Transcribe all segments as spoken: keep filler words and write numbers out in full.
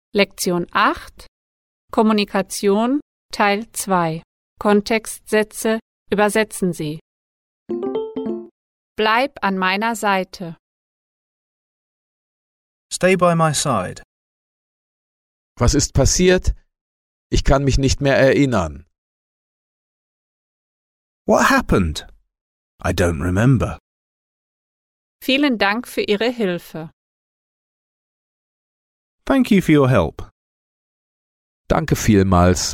Lektion acht Kommunikation Teil zwei Kontextsätze übersetzen Sie. Bleib an meiner Seite. Stay by my side. Was ist passiert? Ich kann mich nicht mehr erinnern. What happened? I don't remember. Vielen Dank für Ihre Hilfe. Thank you for your help. Danke vielmals.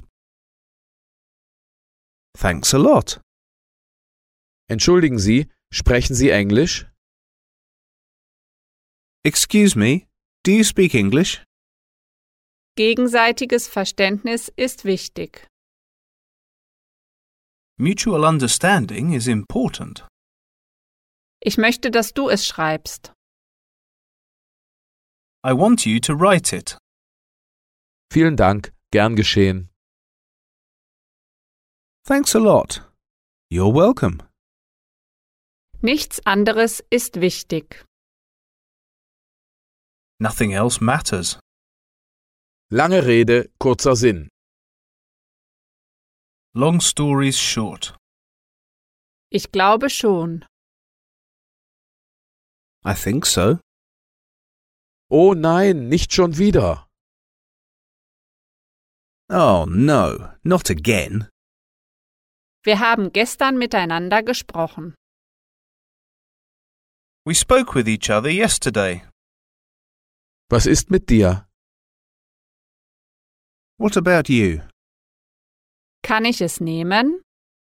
Thanks a lot. Entschuldigen Sie, sprechen Sie Englisch? Excuse me, do you speak English? Gegenseitiges Verständnis ist wichtig. Mutual understanding is important. Ich möchte, dass du es schreibst. I want you to write it. Vielen Dank, gern geschehen. Thanks a lot. You're welcome. Nichts anderes ist wichtig. Nothing else matters. Lange Rede, kurzer Sinn. Long stories short. Ich glaube schon. I think so. Oh nein, nicht schon wieder. Oh no, not again. Wir haben gestern miteinander gesprochen. We spoke with each other yesterday. Was ist mit dir? What about you? Kann ich es nehmen?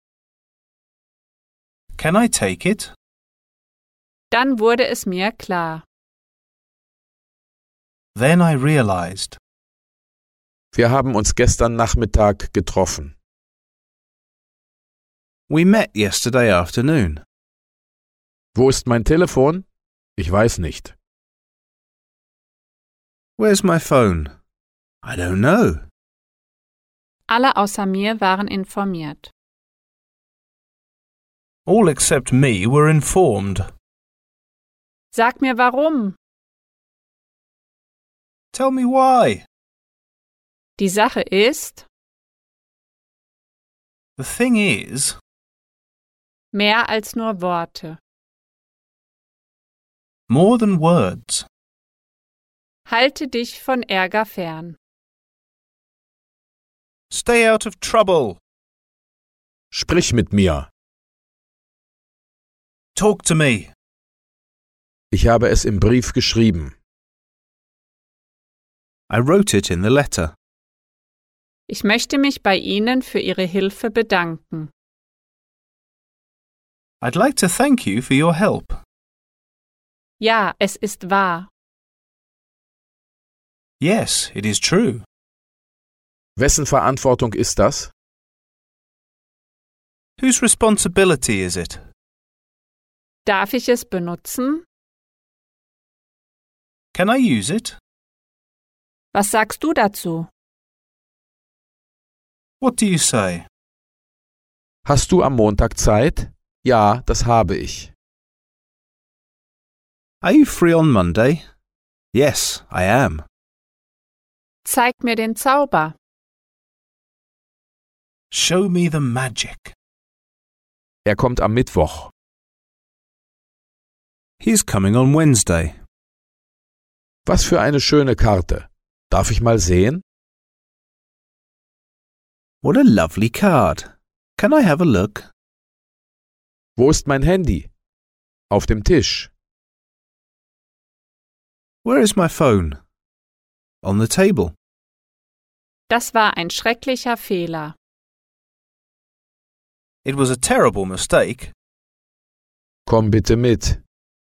Can I take it? Dann wurde es mir klar. Then I realized. Wir haben uns gestern Nachmittag getroffen. We met yesterday afternoon. Wo ist mein Telefon? Ich weiß nicht. Where's my phone? I don't know. Alle außer mir waren informiert. All except me were informed. Sag mir warum. Tell me why. Die Sache ist, The thing is, mehr als nur Worte. more than words. Halte dich von Ärger fern. Stay out of trouble. Sprich mit mir. Talk to me. Ich habe es im Brief geschrieben. I wrote it in the letter. Ich möchte mich bei Ihnen für Ihre Hilfe bedanken. I'd like to thank you for your help. Ja, es ist wahr. Yes, it is true. Wessen Verantwortung ist das? Whose responsibility is it? Darf ich es benutzen? Can I use it? Was sagst du dazu? What do you say? Hast du am Montag Zeit? Ja, das habe ich. Are you free on Monday? Yes, I am. Zeig mir den Zauber. Show me the magic. Er kommt am Mittwoch. He's coming on Wednesday. Was für eine schöne Karte. Darf ich mal sehen? What a lovely card. Can I have a look? Wo ist mein Handy? Auf dem Tisch. Where is my phone? On the table. Das war ein schrecklicher Fehler. It was a terrible mistake. Komm bitte mit.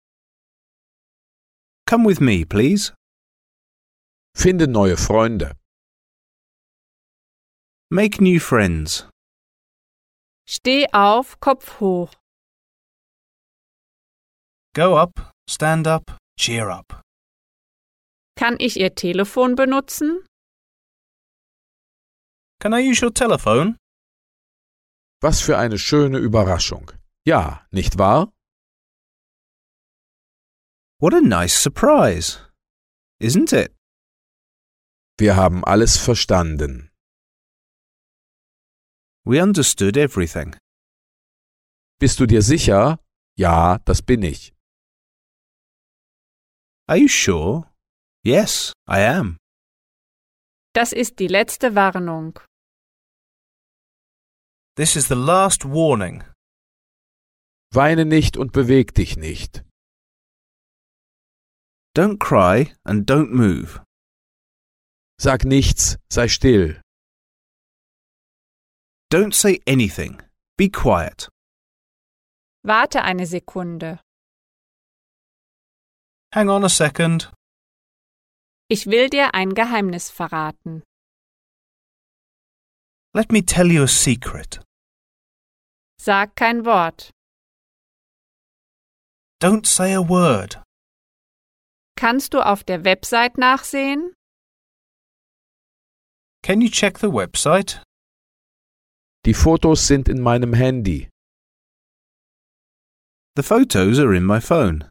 Come with me, please. Finde neue Freunde. Make new friends. Steh auf, Kopf hoch. Go up, stand up, cheer up. Kann ich Ihr Telefon benutzen? Can I use your telephone? Was für eine schöne Überraschung. Ja, nicht wahr? What a nice surprise. Isn't it? Wir haben alles verstanden. We understood everything. Bist du dir sicher? Ja, das bin ich. Are you sure? Yes, I am. Das ist die letzte Warnung. This is the last warning. Weine nicht und beweg dich nicht. Don't cry and don't move. Sag nichts, sei still. Don't say anything. Be quiet. Warte eine Sekunde. Hang on a second. Ich will dir ein Geheimnis verraten. Let me tell you a secret. Sag kein Wort. Don't say a word. Kannst du auf der Website nachsehen? Can you check the website? Die Fotos sind in meinem Handy. The photos are in my phone.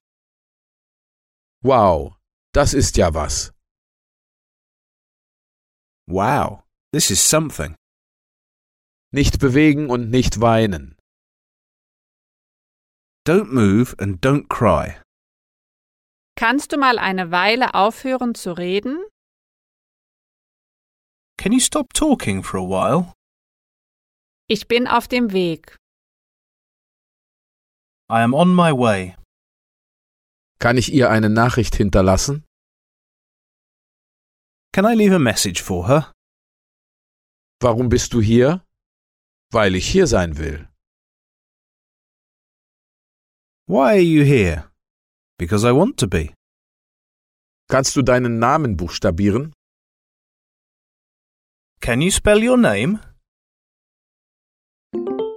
Wow, das ist ja was. Wow, this is something. Nicht bewegen und nicht weinen. Don't move and don't cry. Kannst du mal eine Weile aufhören zu reden? Can you stop talking for a while? Ich bin auf dem Weg. I am on my way. Kann ich ihr eine Nachricht hinterlassen? Can I leave a message for her? Warum bist du hier? Weil ich hier sein will. Why are you here? Because I want to be. Kannst du deinen Namen buchstabieren? Can you spell your name?